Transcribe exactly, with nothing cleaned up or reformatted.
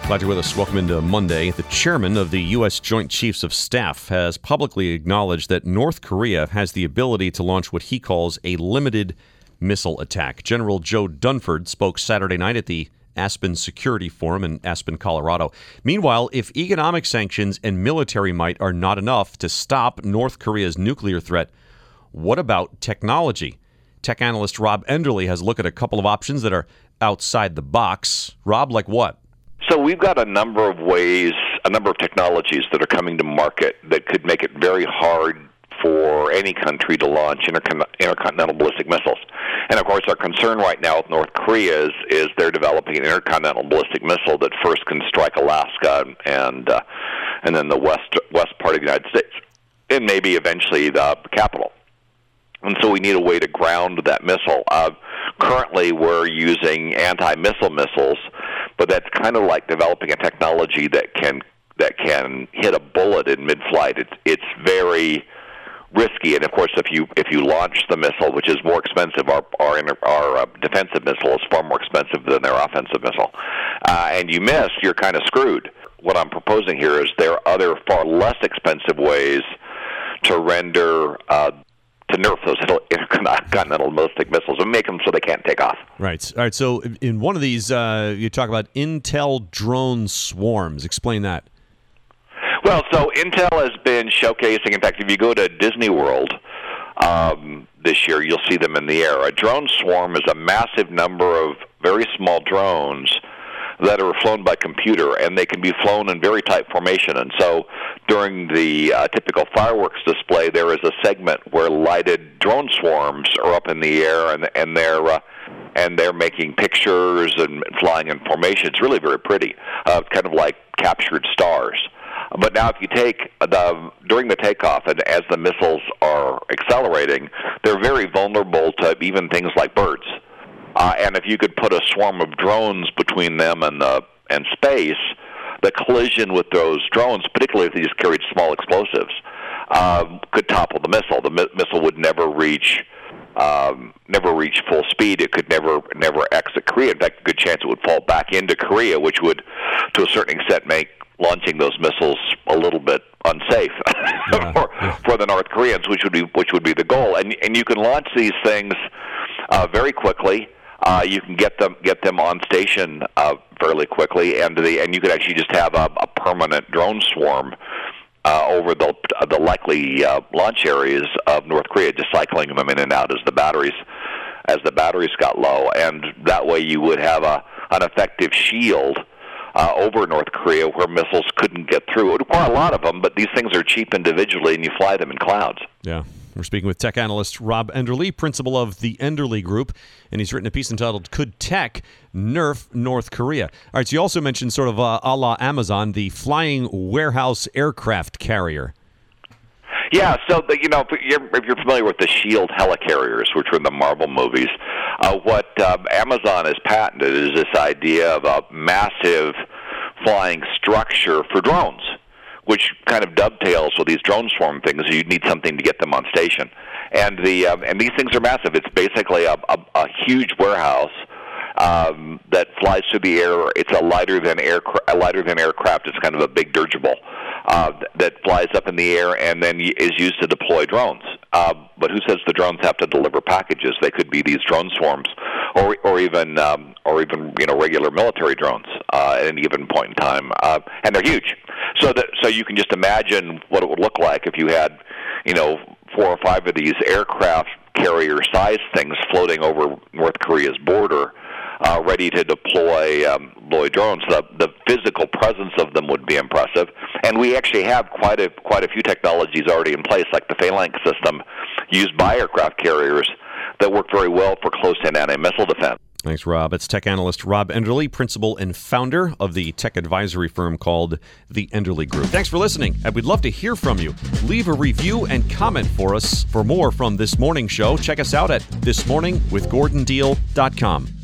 Glad you're with us. Welcome into Monday. The chairman of the U S Joint Chiefs of Staff has publicly acknowledged that North Korea has the ability to launch what he calls a limited missile attack. General Joe Dunford spoke Saturday night at the Aspen Security Forum in Aspen, Colorado. Meanwhile, if economic sanctions and military might are not enough to stop North Korea's nuclear threat, what about technology? Tech analyst Rob Enderle has a look at a couple of options that are outside the box. Rob, like what? So we've got a number of ways, a number of technologies that are coming to market that could make it very hard for any country to launch intercon- intercontinental ballistic missiles. And, of course, our concern right now with North Korea is, is they're developing an intercontinental ballistic missile that first can strike Alaska and uh, and then the west west part of the United States, and maybe eventually the capital. And so we need a way to ground that missile. Uh, currently, we're using anti-missile missiles, but that's kind of like developing a technology that can that can hit a bullet in mid-flight. It's it's very risky, and of course, if you if you launch the missile, which is more expensive, our our, our uh, defensive missile is far more expensive than their offensive missile, uh, and you miss, you're kind of screwed. What I'm proposing here is there are other far less expensive ways to render. Uh, to nerf those intercontinental ballistic missiles and make them so they can't take off. Right. All right. So in one of these, uh, you talk about Intel drone swarms. Explain that. Well, so Intel has been showcasing, in fact, if you go to Disney World um, this year, you'll see them in the air. A drone swarm is a massive number of very small drones that are flown by computer, and they can be flown in very tight formation. And so during the uh, typical fireworks display, there is a segment where lighted drone swarms are up in the air, and, and they're uh, and they're making pictures and flying in formation. It's really very pretty, uh, kind of like captured stars. But now if you take the, during the takeoff and as the missiles are accelerating, they're very vulnerable to even things like birds. Uh, and if you could put a swarm of drones between them and the and space, the collision with those drones, particularly if they just carried small explosives, uh, could topple the missile. The mi- missile would never reach um, never reach full speed. It could never never exit Korea. In fact, a good chance it would fall back into Korea, which would, to a certain extent, make launching those missiles a little bit unsafe yeah, for, yeah. for the North Koreans, which would be which would be the goal. And and you can launch these things uh, very quickly. Uh, you can get them get them on station uh, fairly quickly, and the and you could actually just have a, a permanent drone swarm uh, over the the likely uh, launch areas of North Korea, just cycling them in and out as the batteries as the batteries got low, and that way you would have a an effective shield uh, over North Korea where missiles couldn't get through. It would require a lot of them, but these things are cheap individually, and you fly them in clouds. Yeah. We're speaking with tech analyst Rob Enderle, principal of the Enderle Group, and he's written a piece entitled, Could Tech Nerf North Korea? All right, so you also mentioned sort of uh, a la Amazon, the flying warehouse aircraft carrier. Yeah, so, the, you know, if you're, if you're familiar with the SHIELD helicarriers, which were in the Marvel movies, uh, what uh, Amazon has patented is this idea of a massive flying structure for drones, which kind of dovetails with these drone swarm things. You need something to get them on station, and the um, and these things are massive. It's basically a, a, a huge warehouse um, that flies through the air. It's a lighter than aircraft. A lighter than aircraft. It's kind of a big dirigible uh, that flies up in the air and then is used to deploy drones. Uh, but who says the drones have to deliver packages? They could be these drone swarms, or or even um, or even you know regular military drones uh, at any given point in time, uh, and they're huge. So that so you can just imagine what it would look like if you had, you know, four or five of these aircraft carrier-sized things floating over North Korea's border, uh, ready to deploy um, deploy drones. The, the physical presence of them would be impressive, and we actually have quite a quite a few technologies already in place, like the Phalanx system used by aircraft carriers that work very well for close-in anti-missile defense. Thanks, Rob. It's tech analyst Rob Enderle, principal and founder of the tech advisory firm called the Enderle Group. Thanks for listening, and we'd love to hear from you. Leave a review and comment for us. For more from This Morning Show, check us out at this morning with gordon deal dot com.